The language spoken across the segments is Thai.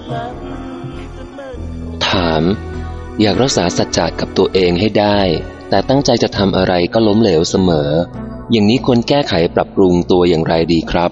ถามอยากรักษาสัจจะกับตัวเองให้ได้แต่ตั้งใจจะทำอะไรก็ล้มเหลวเสมออย่างนี้ควรแก้ไขปรับปรุงตัวอย่างไรดีครับ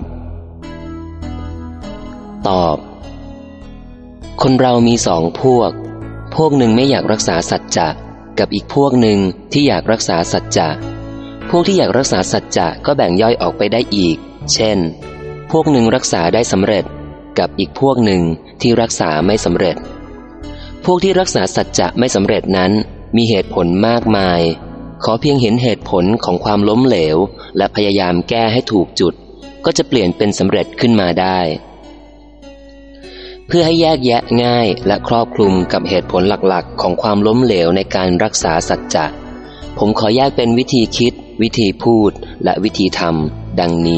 ตอบคนเรามีสองพวกหนึ่งไม่อยากรักษาสัจจะกับอีกพวกหนึ่งที่อยากรักษาสัจจะพวกที่อยากรักษาสัจจะก็แบ่งย่อยออกไปได้อีกเช่นพวกหนึ่งรักษาได้สำเร็จกับอีกพวกหนึ่งที่รักษาไม่สำเร็จพวกที่รักษาสัจจะไม่สำเร็จนั้นมีเหตุผลมากมายขอเพียงเห็นเหตุผลของความล้มเหลวและพยายามแก้ให้ถูกจุดก็จะเปลี่ยนเป็นสำเร็จขึ้นมาได้เพื่อให้แยกแยะง่ายและครอบคลุมกับเหตุผลหลักๆของความล้มเหลวในการรักษาสัจจะผมขอแยกเป็นวิธีคิดวิธีพูดและวิธีทำดังนี้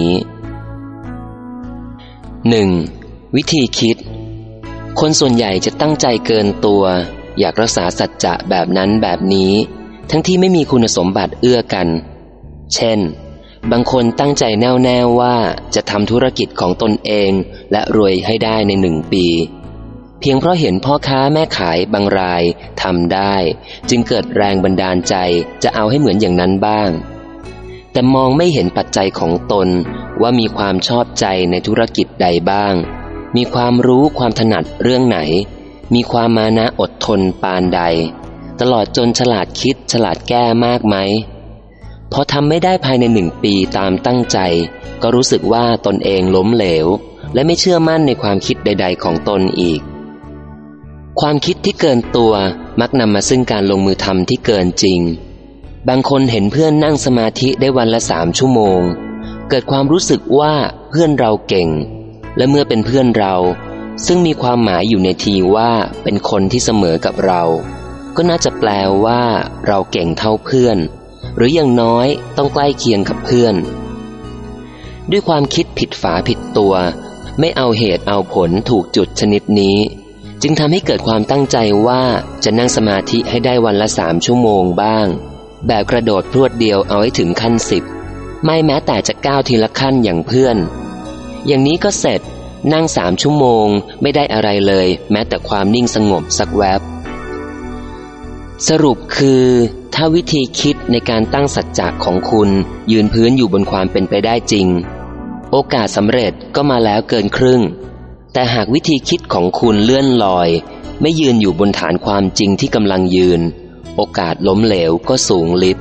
1. วิธีคิดคนส่วนใหญ่จะตั้งใจเกินตัวอยากรักษาสัจจะแบบนั้นแบบนี้ทั้งที่ไม่มีคุณสมบัติเอื้อกันเช่นบางคนตั้งใจแน่วแน่ว่าจะทำธุรกิจของตนเองและรวยให้ได้ใน1 ปีเพียงเพราะเห็นพ่อค้าแม่ขายบางรายทำได้จึงเกิดแรงบันดาลใจจะเอาให้เหมือนอย่างนั้นบ้างแต่มองไม่เห็นปัจจัยของตนว่ามีความชอบใจในธุรกิจใดบ้างมีความรู้ความถนัดเรื่องไหนมีความมานะอดทนปานใดตลอดจนฉลาดคิดฉลาดแก้มากไหมพอทำไม่ได้ภายใน1 ปีตามตั้งใจก็รู้สึกว่าตนเองล้มเหลวและไม่เชื่อมั่นในความคิดใดๆของตนอีกความคิดที่เกินตัวมักนำมาซึ่งการลงมือทำที่เกินจริงบางคนเห็นเพื่อนนั่งสมาธิได้วันละ3 ชั่วโมงเกิดความรู้สึกว่าเพื่อนเราเก่งและเมื่อเป็นเพื่อนเราซึ่งมีความหมายอยู่ในทีว่าเป็นคนที่เสมอกับเราก็น่าจะแปลว่าเราเก่งเท่าเพื่อนหรืออย่างน้อยต้องใกล้เคียงกับเพื่อนด้วยความคิดผิดฝาผิดตัวไม่เอาเหตุเอาผลถูกจุดชนิดนี้จึงทำให้เกิดความตั้งใจว่าจะนั่งสมาธิให้ได้วันละ3 ชั่วโมงบ้างแบบกระโดดพรวดเดียวเอาให้ถึงขั้น10ไม่แม้แต่จะก้าวทีละขั้นอย่างเพื่อนอย่างนี้ก็เสร็จนั่ง3 ชั่วโมงไม่ได้อะไรเลยแม้แต่ความนิ่งสงบสักแวบสรุปคือถ้าวิธีคิดในการตั้งสัจจะของคุณยืนพื้นอยู่บนความเป็นไปได้จริงโอกาสสำเร็จก็มาแล้วเกินครึ่งแต่หากวิธีคิดของคุณเลื่อนลอยไม่ยืนอยู่บนฐานความจริงที่กำลังยืนโอกาสล้มเหลวก็สูงลิบ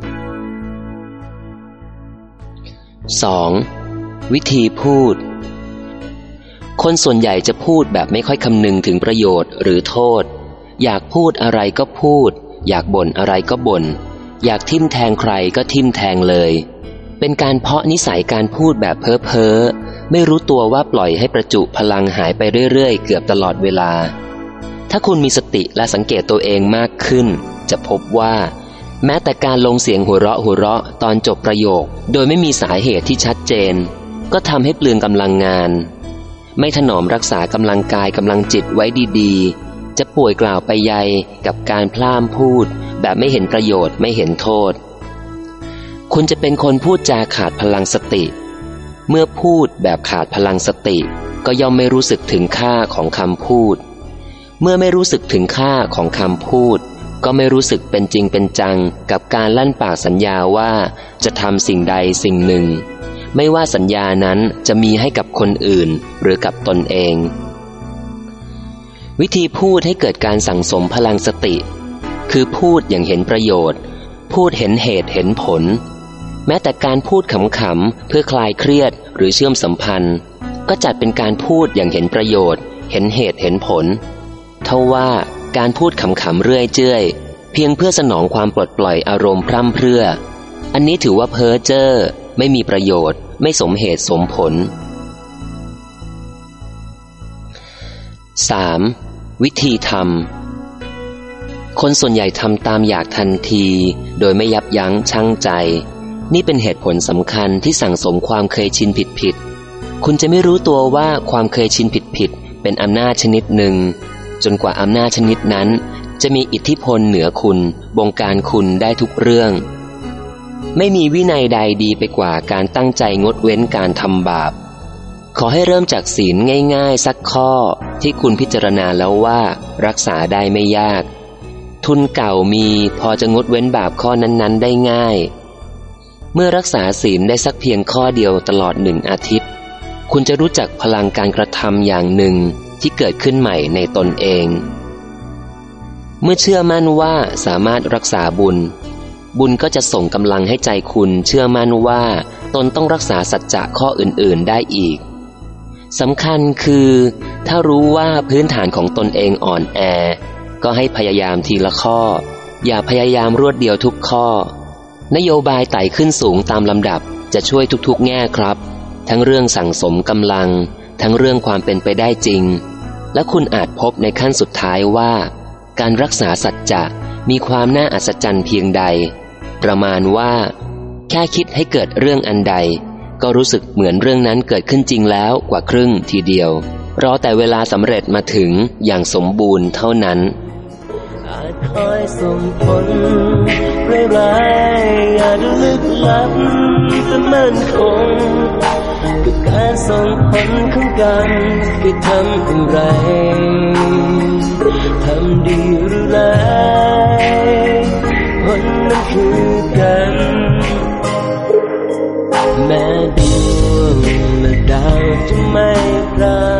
2. วิธีพูดคนส่วนใหญ่จะพูดแบบไม่ค่อยคำนึงถึงประโยชน์หรือโทษอยากพูดอะไรก็พูดอยากบ่นอะไรก็บ่นอยากทิ่มแทงใครก็ทิ่มแทงเลยเป็นการเพาะนิสัยการพูดแบบเพ้อๆไม่รู้ตัวว่าปล่อยให้ประจุพลังหายไปเรื่อยๆเกือบตลอดเวลาถ้าคุณมีสติและสังเกตตัวเองมากขึ้นจะพบว่าแม้แต่การลงเสียงหัวเราะตอนจบประโยคโดยไม่มีสาเหตุที่ชัดเจนก็ทำให้เปลืองกำลังงานไม่ถนอมรักษากำลังกายกำลังจิตไว้ดีๆจะป่วยกล่าวไปใยกับการพล่ามพูดแบบไม่เห็นประโยชน์ไม่เห็นโทษคุณจะเป็นคนพูดจาขาดพลังสติเมื่อพูดแบบขาดพลังสติก็ย่อมไม่รู้สึกถึงค่าของคำพูดเมื่อไม่รู้สึกถึงค่าของคำพูดก็ไม่รู้สึกเป็นจริงเป็นจังกับการลั่นปากสัญญาว่าจะทำสิ่งใดสิ่งหนึ่งไม่ว่าสัญญานั้นจะมีให้กับคนอื่นหรือกับตนเองวิธีพูดให้เกิดการสั่งสมพลังสติคือพูดอย่างเห็นประโยชน์พูดเห็นเหตุเห็นผลแม้แต่การพูดขำๆเพื่อคลายเครียดหรือเชื่อมสัมพันธ์ก็จัดเป็นการพูดอย่างเห็นประโยชน์เห็นเหตุเห็นผลเท่าว่าการพูดขำๆเรื่อยเจื่อยเพียงเพื่อสนองความปลดปล่อยอารมณ์พร่ำเพรื่ออันนี้ถือว่าเพ้อเจ้อไม่มีประโยชน์ไม่สมเหตุสมผล 3. วิธีทำคนส่วนใหญ่ทำตามอยากทันทีโดยไม่ยับยั้งชั่งใจนี่เป็นเหตุผลสำคัญที่สั่งสมความเคยชินผิดๆคุณจะไม่รู้ตัวว่าความเคยชินผิดๆเป็นอำนาจชนิดหนึ่งจนกว่าอำนาจชนิดนั้นจะมีอิทธิพลเหนือคุณบงการคุณได้ทุกเรื่องไม่มีวินัยใดดีไปกว่าการตั้งใจงดเว้นการทำบาปขอให้เริ่มจากศีลง่ายๆสักข้อที่คุณพิจารณาแล้วว่ารักษาได้ไม่ยากทุนเก่ามีพอจะงดเว้นบาปข้อนั้นๆได้ง่ายเมื่อรักษาศีลได้สักเพียงข้อเดียวตลอด1 อาทิตย์คุณจะรู้จักพลังการกระทำอย่างหนึ่งที่เกิดขึ้นใหม่ในตนเองเมื่อเชื่อมั่นว่าสามารถรักษาบุญก็จะส่งกำลังให้ใจคุณเชื่อมั่นว่าตนต้องรักษาสัจจะข้ออื่นๆได้อีกสำคัญคือถ้ารู้ว่าพื้นฐานของตนเองอ่อนแอก็ให้พยายามทีละข้ออย่าพยายามรวดเดียวทุกข้อนโยบายไต่ขึ้นสูงตามลำดับจะช่วยทุกๆแง่ครับทั้งเรื่องสั่งสมกำลังทั้งเรื่องความเป็นไปได้จริงและคุณอาจพบในขั้นสุดท้ายว่าการรักษาสัจจะมีความน่าอัศจรรย์เพียงใดประมาณว่าแค่คิดให้เกิดเรื่องอันใดก็รู้สึกเหมือนเรื่องนั้นเกิดขึ้นจริงแล้วกว่าครึ่งทีเดียวรอแต่เวลาสำเร็จมาถึงอย่างสมบูรณ์เท่านั้นอาจคอยส่งผลร้ายๆอาจลึกลับแต่มั่นคงกับการส่งผลของกันคือทำอะไรทำดีหรือร้ายผลนั้นคือกันแม้ดวงและดาวจะไม่รัก